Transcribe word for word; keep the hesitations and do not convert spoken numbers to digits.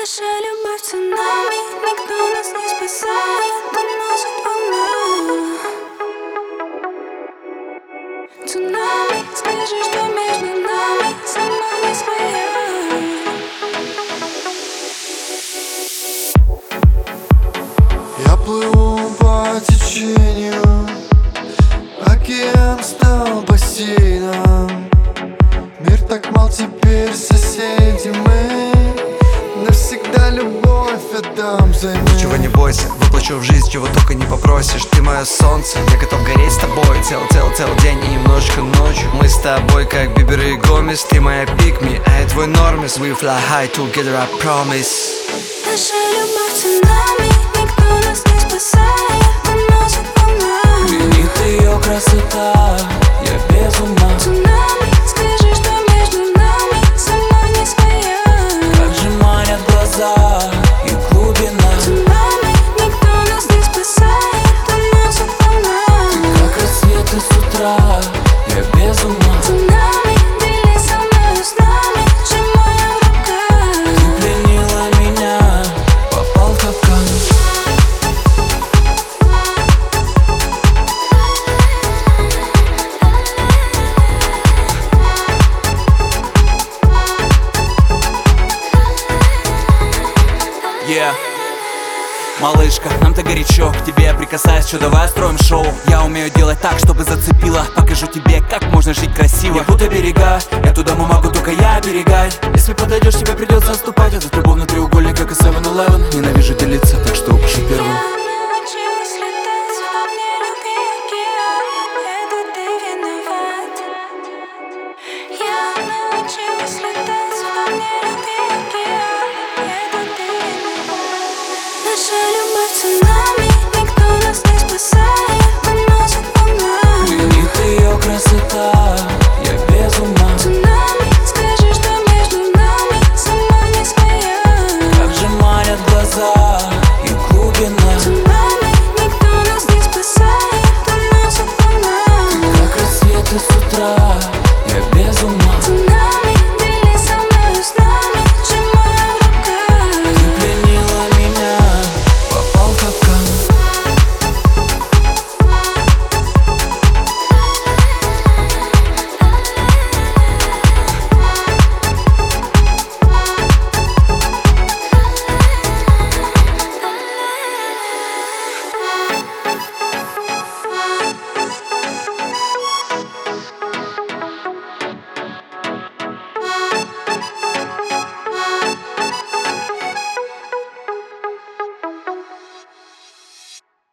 Наша любовь цунами, никто нас не спасает, уносит волна. Цунами, скажи, что между нами сама не своя. Я плыву по течению, океан стал бассейном. Мир так мал, теперь соседи мы. Навсегда любовь отдам взаймы. Ничего не бойся, воплощу в жизнь, чего только не попросишь. Ты мое солнце, я готов гореть с тобой целый-целый-целый день и немножечко ночью. Мы с тобой как Бибер и Гомес. Ты моя пикми, а я твой нормис. We fly high together, I promise. Наша любовь цунами, никто нас не спасает, уносит волна. Пленит ее красота, я без ума. Цунами, скажи, что между нами сама не своя. Как же манят глаза и глубина. Цунами, никто нас не спасает, уносит волна. Как рассветы с утра, я без ума. Цунами, делись со мною снами, сжимая в руках. Ты пленила меня, попал в капкан. Yeah. Малышка, нам-то горячо, к тебе я прикасаюсь, что давай строим шоу. Я умею делать так, чтобы зацепило. Покажу тебе, как можно жить красиво. Я будто берега, эту даму могу только я оберегать. Если подойдешь, тебе придется отступать. Этот любовный треугольник, как и севен элевен. Ненавижу делиться